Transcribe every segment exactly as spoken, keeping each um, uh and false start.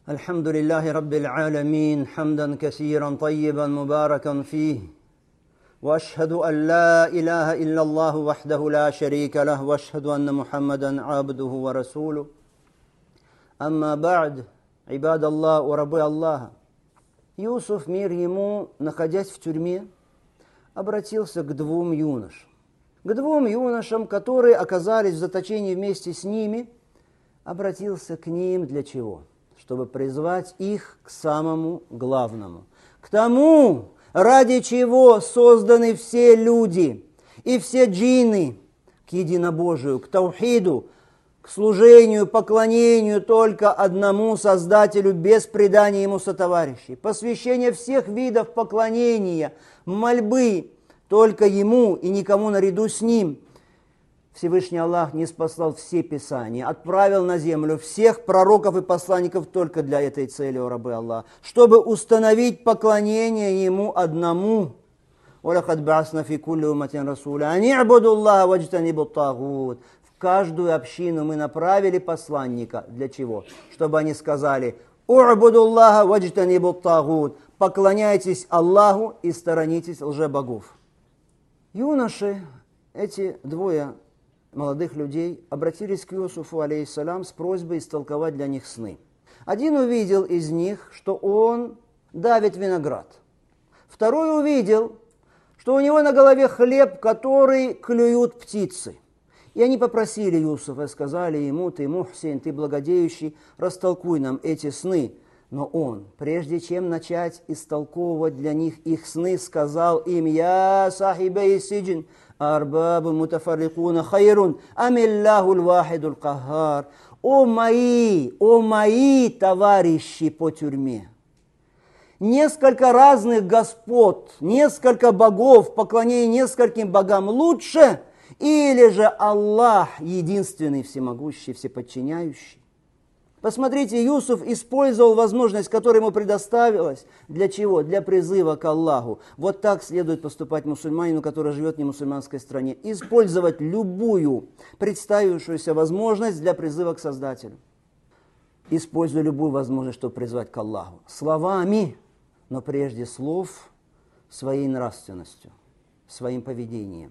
الحمد لله رب العالمين حمدا كثيرا طيبا مباركا فيه وأشهد أن لا إله إلا الله وحده لا شريك له وأشهد أن محمدا عبده ورسوله أما بعد عباد الله وربы Аллаха. Юсуф, мир ему, находясь в тюрьме, обратился к двум юношам. К двум юношам, которые оказались в заточении вместе с ними, обратился к ним для чего? Чтобы призвать их к самому главному, к тому, ради чего созданы все люди и все джинны, к единобожию, к таухиду, к служению, поклонению только одному Создателю, без предания ему сотоварищей, посвящение всех видов поклонения, мольбы только ему и никому наряду с ним. Всевышний Аллах ниспослал все писания, отправил на землю всех пророков и посланников только для этой цели, о рабы Аллаха, чтобы установить поклонение ему одному. وَلَقَدْ بَعَثْنَا فِي كُلِّ أُمَّةٍ رَسُولًا أَنِ اعْبُدُوا اللَّهَ وَاجْتَنِبُوا الطَّاغُوتَ. В каждую общину мы направили посланника. Для чего? Чтобы они сказали: «У'буду Аллаха ваджтанибу ат-тагут». Поклоняйтесь Аллаху и сторонитесь лжебогов. Юноши, эти двое молодых людей, обратились к Юсуфу, алейхиссалям, с просьбой истолковать для них сны. Один увидел из них, что он давит виноград. Второй увидел, что у него на голове хлеб, который клюют птицы. И они попросили Юсуфа, сказали ему: «Ты мухсин, ты благодеющий, растолкуй нам эти сны». Но он, прежде чем начать истолковывать для них их сны, сказал им: «Я сахибей сиджин, арбабу мутафаррикуна хайрун, амиллаху л-вахиду л-кахар». О мои, о мои товарищи по тюрьме! Несколько разных господ, несколько богов, поклонение нескольким богам лучше, или же Аллах единственный, всемогущий, всеподчиняющий? Посмотрите, Юсуф использовал возможность, которая ему предоставилась. Для чего? Для призыва к Аллаху. Вот так следует поступать мусульманину, который живет в немусульманской стране. Использовать любую представившуюся возможность для призыва к Создателю. Используя любую возможность, чтобы призвать к Аллаху. Словами, но прежде слов, своей нравственностью, своим поведением.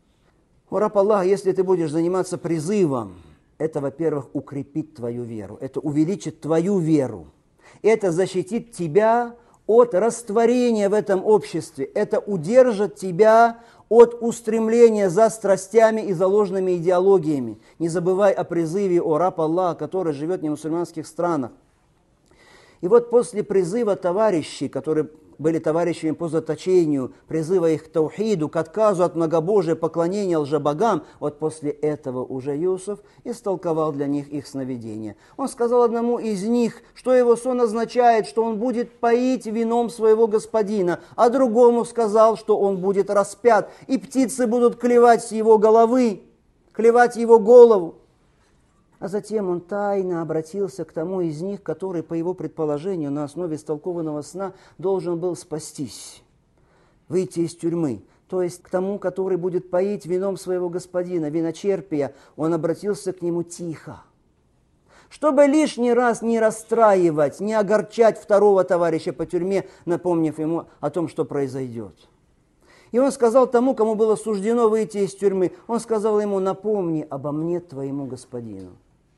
О раб Аллаха, если ты будешь заниматься призывом, это, во-первых, укрепит твою веру, это увеличит твою веру, это защитит тебя от растворения в этом обществе, это удержит тебя от устремления за страстями и за ложными идеологиями. Не забывай о призыве, о раб Аллаха, который живет в немусульманских странах. И вот после призыва товарищей, которые были товарищами по заточению, призыва их к таухиду, к отказу от многобожия, поклонения лжебогам, вот после этого уже Юсуф истолковал для них их сновидения. Он сказал одному из них, что его сон означает, что он будет поить вином своего господина, а другому сказал, что он будет распят, и птицы будут клевать с его головы, клевать его голову. А затем он тайно обратился к тому из них, который, по его предположению, на основе истолкованного сна, должен был спастись, выйти из тюрьмы. То есть к тому, который будет поить вином своего господина, виночерпия, он обратился к нему тихо, чтобы лишний раз не расстраивать, не огорчать второго товарища по тюрьме, напомнив ему о том, что произойдет. И он сказал тому, кому было суждено выйти из тюрьмы, он сказал ему: «Напомни обо мне твоему господину».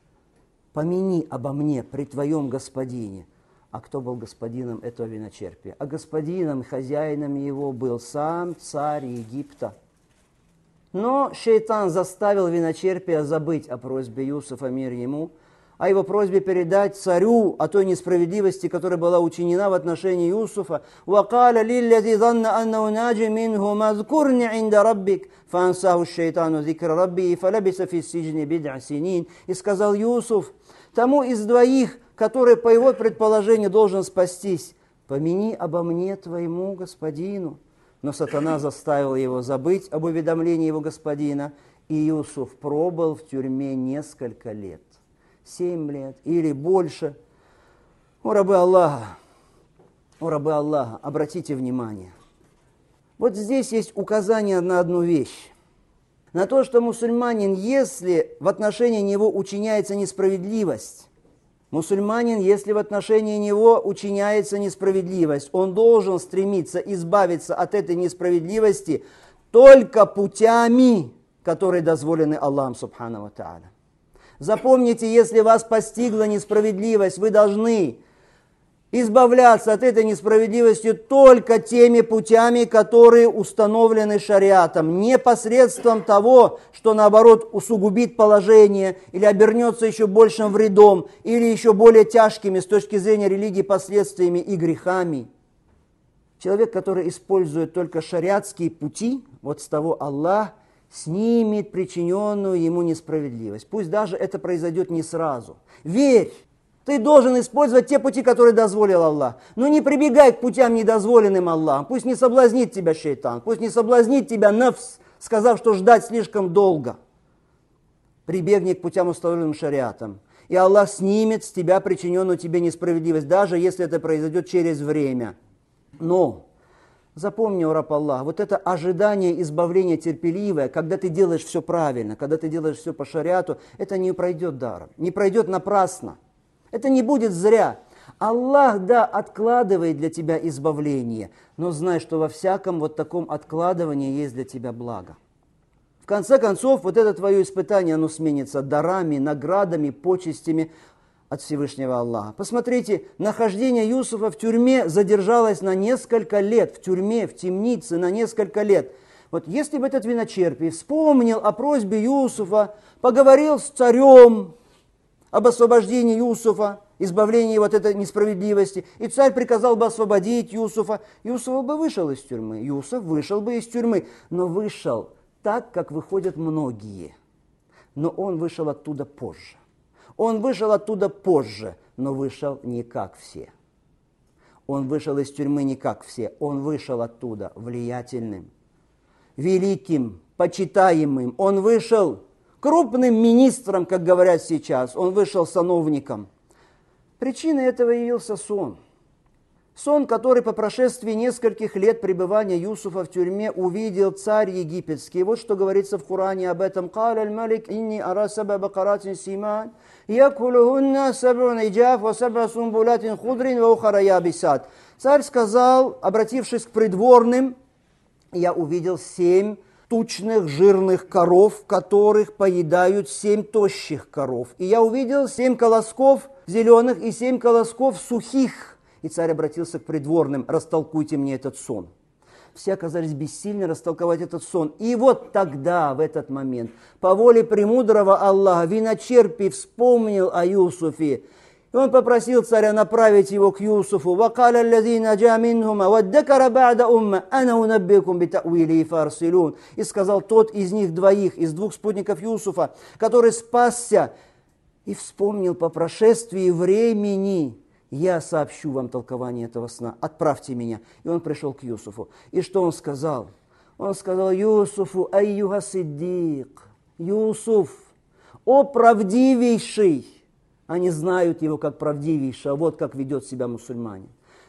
Помяни обо мне при твоем господине. А кто был господином этого виночерпия? А господином, хозяином его был сам царь Египта. Но шейтан заставил виночерпия забыть о просьбе Юсуфа, мир ему, о его просьбе передать царю о той несправедливости, которая была учинена в отношении Юсуфа. وَقَالَ لِلَّذِي ظَنَّ أَنَّهُ نَاجٍ مِّنْهُ مَذْكُرْنِ عِنْدَ رَبِّكَ فَأَنْسَاهُ الشَّيْطَانُ ذِكْرَ رَبِّهِ فَلَبِثَ فِي السِّجْنِ بِضْعَ سِنِينَ. И сказал Юсуф тому из двоих, который, по его предположению, должен спастись: «Помяни обо мне твоему господину». Но сатана заставил его забыть об уведомлении его господина, и Юсуф пробыл в тюрьме несколько лет. Семь лет или больше. О рабы Аллаха, о рабы Аллаха, обратите внимание. Вот здесь есть указание на одну вещь. На то, что мусульманин, если в отношении него учиняется несправедливость, Мусульманин, если в отношении него учиняется несправедливость, он должен стремиться избавиться от этой несправедливости только путями, которые дозволены Аллахом Субхану ва Тааля. Запомните, если вас постигла несправедливость, вы должны избавляться от этой несправедливости только теми путями, которые установлены шариатом, не посредством того, что наоборот усугубит положение или обернется еще большим вредом, или еще более тяжкими с точки зрения религии последствиями и грехами. Человек, который использует только шариатские пути, вот с того Аллах снимет причиненную ему несправедливость. Пусть даже это произойдет не сразу. Верь! Ты должен использовать те пути, которые дозволил Аллах. Но не прибегай к путям, недозволенным Аллахом. Пусть не соблазнит тебя шайтан, пусть не соблазнит тебя нафс, сказав, что ждать слишком долго. Прибегни к путям, установленным шариатом. И Аллах снимет с тебя причиненную тебе несправедливость, даже если это произойдет через время. Но запомни, о раб Аллах, вот это ожидание избавления терпеливое, когда ты делаешь все правильно, когда ты делаешь все по шариату, это не пройдет даром, не пройдет напрасно. Это не будет зря. Аллах, да, откладывает для тебя избавление, но знай, что во всяком вот таком откладывании есть для тебя благо. В конце концов, вот это твое испытание, оно сменится дарами, наградами, почестями от Всевышнего Аллаха. Посмотрите, нахождение Юсуфа в тюрьме задержалось на несколько лет, в тюрьме, в темнице на несколько лет. Вот если бы этот виночерпий вспомнил о просьбе Юсуфа, поговорил с царем об освобождении Юсуфа, избавлении вот этой несправедливости, и царь приказал бы освободить Юсуфа, Юсуф бы вышел из тюрьмы, Юсуф вышел бы из тюрьмы, но вышел так, как выходят многие. Но он вышел оттуда позже. Он вышел оттуда позже, но вышел не как все. Он вышел из тюрьмы не как все, он вышел оттуда влиятельным, великим, почитаемым. Он вышел крупным министром, как говорят сейчас, он вышел сановником. Причиной этого явился сон. Сон, который по прошествии нескольких лет пребывания Юсуфа в тюрьме увидел царь египетский. Вот что говорится в Коране об этом. «Каля аль-малик инни ара саб'a бакаратин симан, якулухунна саб'ун иджаф, ва саб'а сумбулатин худрин, ва ухара ябисат». Царь сказал, обратившись к придворным, «Я увидел семь тучных, жирных коров, которых поедают семь тощих коров. И я увидел семь колосков зеленых и семь колосков сухих». И царь обратился к придворным: «Растолкуйте мне этот сон». Все оказались бессильны растолковать этот сон. И вот тогда, в этот момент, по воле премудрого Аллаха, виночерпий вспомнил о Юсуфе. И он попросил царя направить его к Юсуфу. «Вакаля аллази наджа минхума, ваддакара ба'да умма, ана унаббикум битауили фарсилун». И сказал тот из них двоих, из двух спутников Юсуфа, который спасся и вспомнил по прошествии времени: «Я сообщу вам толкование этого сна, отправьте меня». И он пришел к Юсуфу. И что он сказал? Он сказал: «Юсуфу, айюха сиддик, Юсуф, о правдивейший». Они знают его как правдивейшего, вот как ведет себя мусульманин.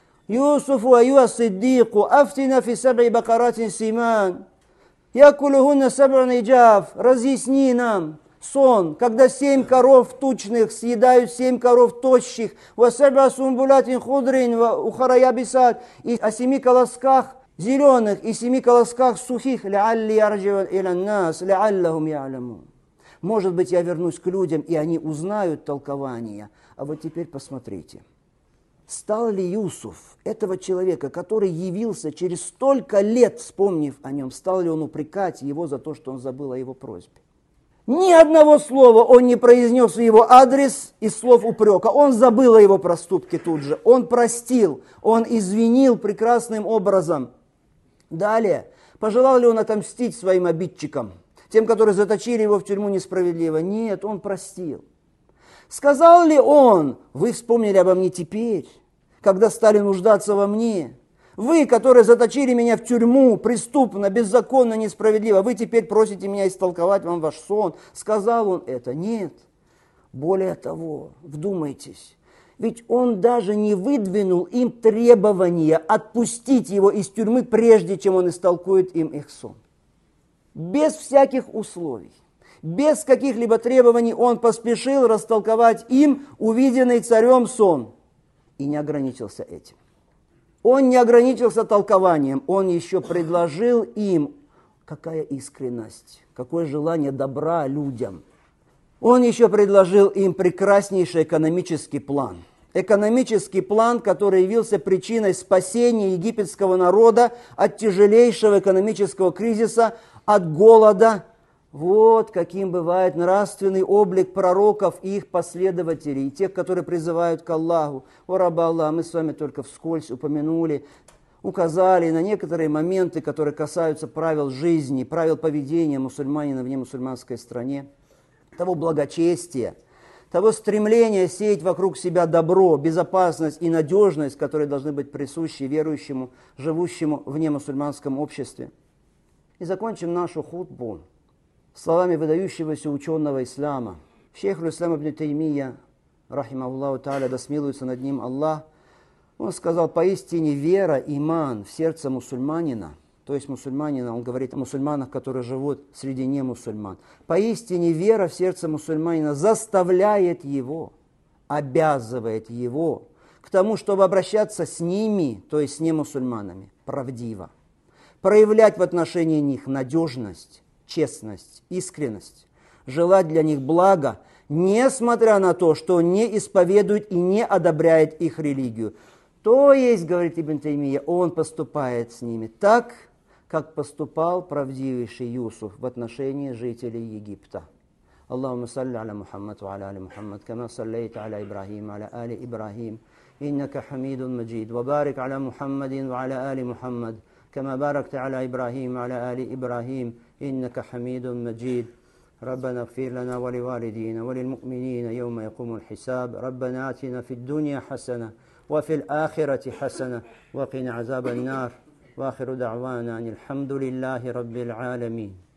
«Юсуфу, айюха сиддику, афтина фи саб'и бакаратин симан, якулухунна саб'ун иджаф». Разъясни нам сон, когда семь коров тучных съедают семь коров тощих, «Ва саб'а сумбулатин худрин, ва ухара ябисат», и о семи колосках зеленых и семи колосках сухих. «Леалли ярдживан илян нас, леаллахум я'ламун». Может быть, я вернусь к людям, и они узнают толкование. А вот теперь посмотрите. Стал ли Юсуф, этого человека, который явился через столько лет, вспомнив о нем, стал ли он упрекать его за то, что он забыл о его просьбе? Ни одного слова он не произнес в его адрес из слов упрека. Он забыл о его проступке тут же. Он простил, он извинил прекрасным образом. Далее, пожелал ли он отомстить своим обидчикам, тем, которые заточили его в тюрьму несправедливо? Нет, он простил. Сказал ли он: «Вы вспомнили обо мне теперь, когда стали нуждаться во мне? Вы, которые заточили меня в тюрьму преступно, беззаконно, несправедливо, вы теперь просите меня истолковать вам ваш сон». Сказал он это? Нет. Более того, вдумайтесь, ведь он даже не выдвинул им требования отпустить его из тюрьмы, прежде чем он истолкует им их сон. Без всяких условий, без каких-либо требований он поспешил растолковать им увиденный царем сон. И не ограничился этим. Он не ограничился толкованием, он еще предложил им, какая искренность, какое желание добра людям. Он еще предложил им прекраснейший экономический план. Экономический план, который явился причиной спасения египетского народа от тяжелейшего экономического кризиса, от голода. Вот каким бывает нравственный облик пророков и их последователей, тех, которые призывают к Аллаху. О, раба Аллах, мы с вами только вскользь упомянули, указали на некоторые моменты, которые касаются правил жизни, правил поведения мусульманина в немусульманской стране, того благочестия, того стремления сеять вокруг себя добро, безопасность и надежность, которые должны быть присущи верующему, живущему в немусульманском обществе. И закончим нашу хутбу словами выдающегося ученого ислама. Шейх аль-Ислам ибн Таймия, рахимахуллаху тааля, да смилуется над ним Аллах, он сказал: поистине вера, иман в сердце мусульманина, то есть мусульманина, он говорит о мусульманах, которые живут среди немусульман, поистине вера в сердце мусульманина заставляет его, обязывает его к тому, чтобы обращаться с ними, то есть с немусульманами, правдиво, проявлять в отношении них надежность, честность, искренность, желать для них блага, несмотря на то, что он не исповедует и не одобряет их религию. То есть, говорит Ибн Таймия, он поступает с ними так, как поступал правдивейший Юсуф в отношении жителей Египта. Аллахумма салли аля Мухаммад ва аля али Мухаммад, кама саллейта аля Ибрахим, аля али Ибрахим, иннака хамидун маджид, ва барик аля Мухаммадин ва аля али Мухаммад, кама баракта аля Ибрахим, аля али Ибрахим, иннака хамидун маджид. ربنا اغفر لنا ولوالدينا وللمؤمنين يوم يقوم الحساب ربنا آتنا في الدنيا حسنة وفي الآخرة حسنة وقنا عذاب النار وآخر دعوانا أن الحمد لله رب العالمين.